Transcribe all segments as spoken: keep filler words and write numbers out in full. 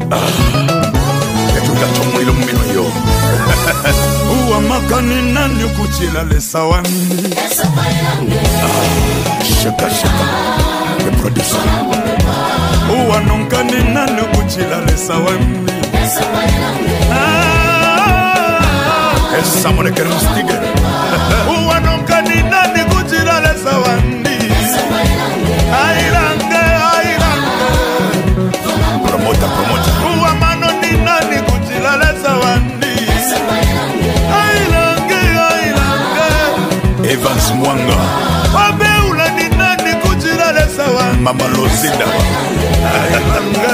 Etuga chomwilo mmino yo. Uwa makani nani kuchila lesa wami. Shaka shaka. The producer. Uwa nonkani nani kuchila lesa wami. Esa mone kere mustige. Uwa nonkani nani kuchila lesa wami. Airange, airange. Promota, promota. Uwa mano ni nani kuchila lesa wami. Airange, airange. Evans Mwanga. Wabe ula ni nani kuchila lesa wami. Mama Lozinda. Airange.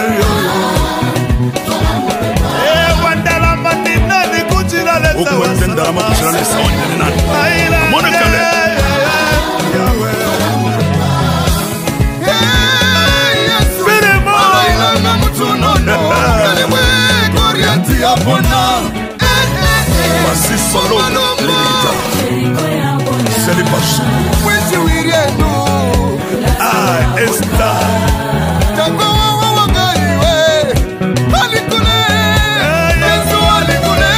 Ukwenda la makushira lesa wanyene nani Mone kale Firemo Ailanga mutunono Kalimwe Korianti apona Masi solo Lirita Selipasu Wezi wirienu Ah, esta Tango wawa wangariwe Alikule Yesu alikule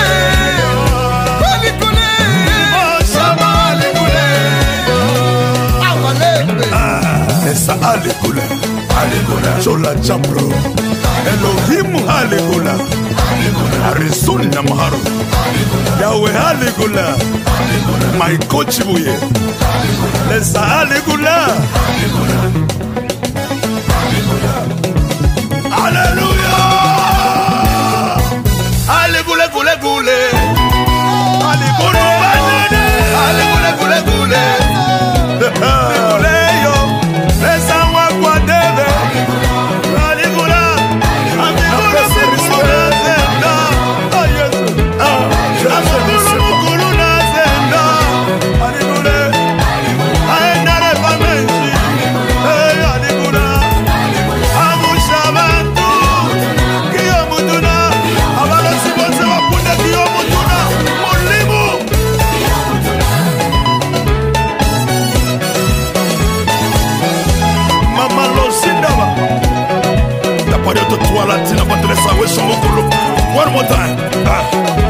Esa alikula, alikula, chola chapro, Elohim alikula, Arisun namharu, Yahweh alikula, my coach buye, Esa alikula, Hallelujah, alikule kule kule, alikule, alikule kule kule. One more time. Ah.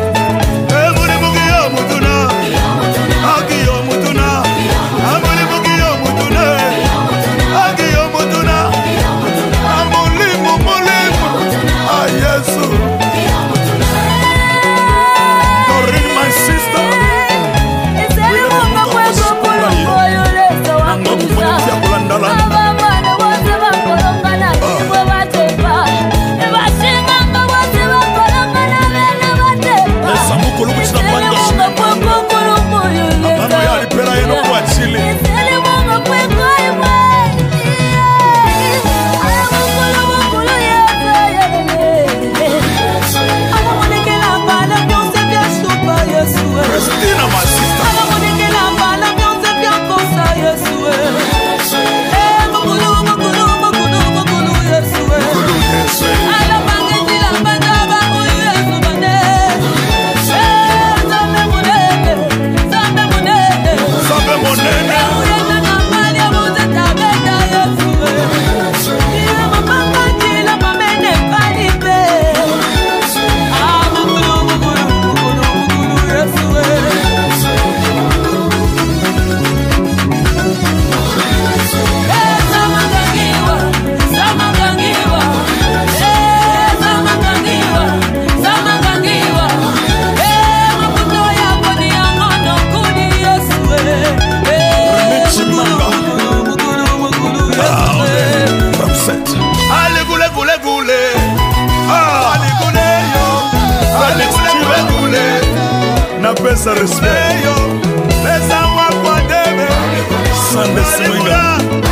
Pesa respect, pesa wakwa debe, Sunday Swinga.